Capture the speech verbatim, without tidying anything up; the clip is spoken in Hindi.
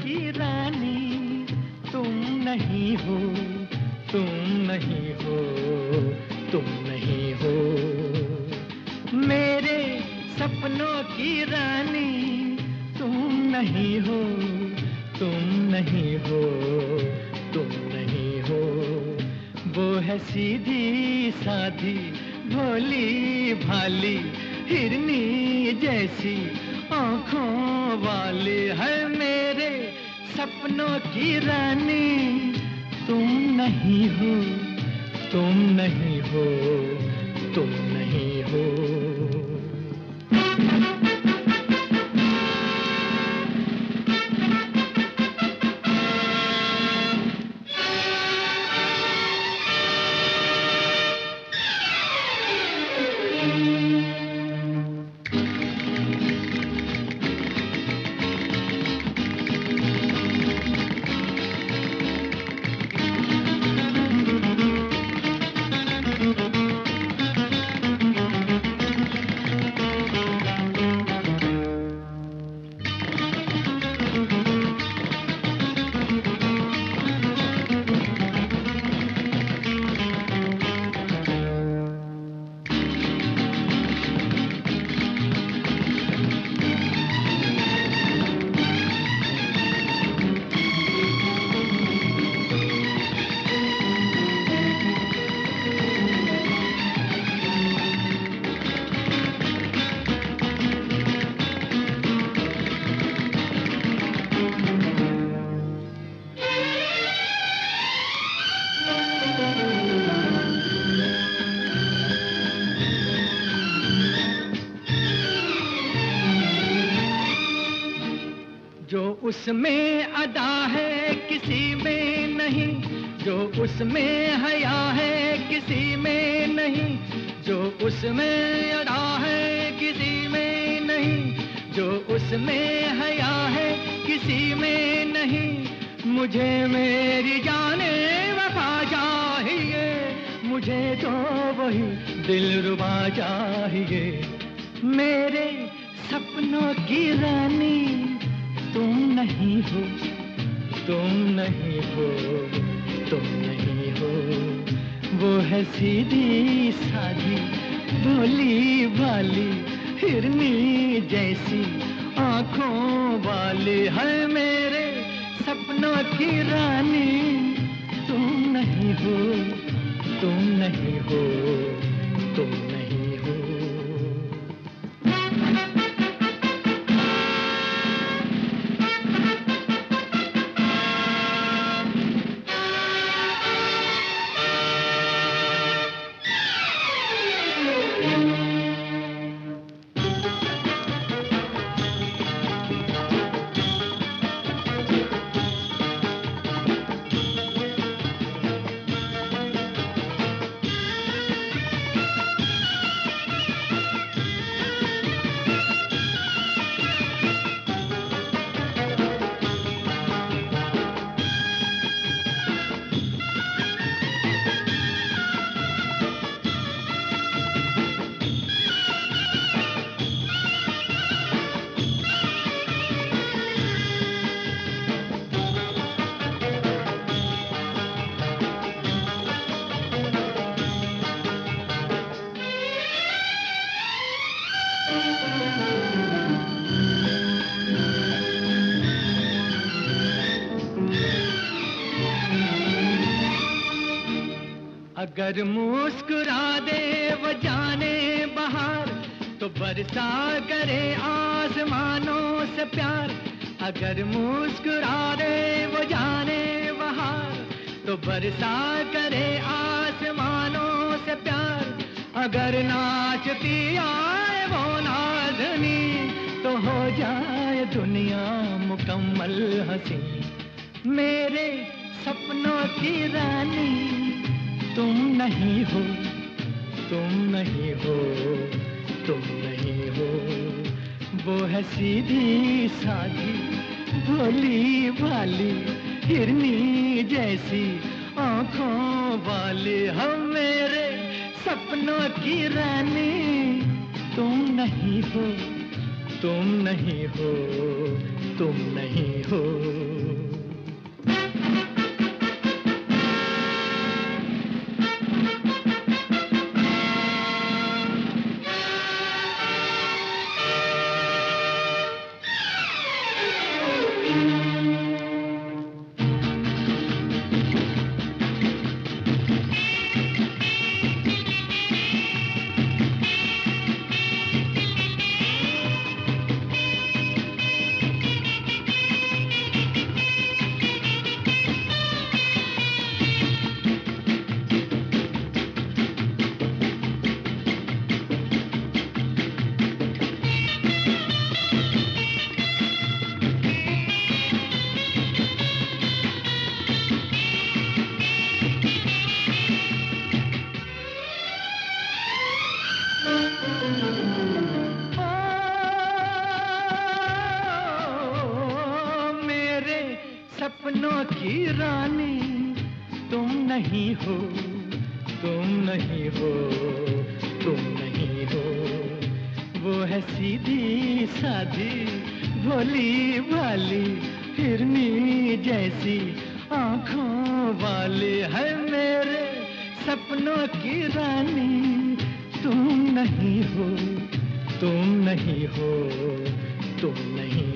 की रानी तुम नहीं हो, तुम नहीं हो, तुम नहीं हो। मेरे सपनों की रानी तुम नहीं हो, तुम नहीं हो, तुम नहीं हो। वो है सीधी साधी भोली भाली हिरनी जैसी आँखों वाली है मेरे सपनों की रानी तुम नहीं हो, तुम नहीं हो, तुम नहीं हो। जो उसमें अदा है किसी में नहीं, जो उसमें हया है किसी में नहीं, जो उसमें अदा है किसी में नहीं, जो उसमें हया है किसी में नहीं। मुझे मेरी जाने वफा चाहिए, मुझे तो वही दिलरुबा चाहिए। मेरे सपनों की रानी तुम नहीं हो, तुम नहीं हो, तुम नहीं हो। वो है सीधी साधी भोली भाली हिरनी जैसी आँखों वाली है मेरे सपनों की रानी तुम नहीं हो, तुम नहीं हो, तुम नहीं हो। अगर मुस्कुरा दे वो जाने बहार तो बरसा करे आसमानों से प्यार। अगर मुस्कुरा दे वो जाने बहार तो बरसा करे आसमानों से प्यार। अगर नाचती आए वो नाज़नी तो हो जाए दुनिया मुकम्मल हंसी। मेरे सपनों की रानी तुम नहीं हो, तुम नहीं हो, तुम नहीं हो। वो है सीधी साधी भोली भाली हिरनी जैसी आँखों वाली हम मेरे सपनों की रानी तुम नहीं हो, तुम नहीं हो, तुम नहीं हो। सपनों की रानी तुम नहीं हो, तुम नहीं हो, तुम नहीं हो। वो है सीधी सादी भोली भाली हिरनी जैसी आंखों वाली है मेरे सपनों की रानी तुम नहीं हो, तुम नहीं हो, तुम नहीं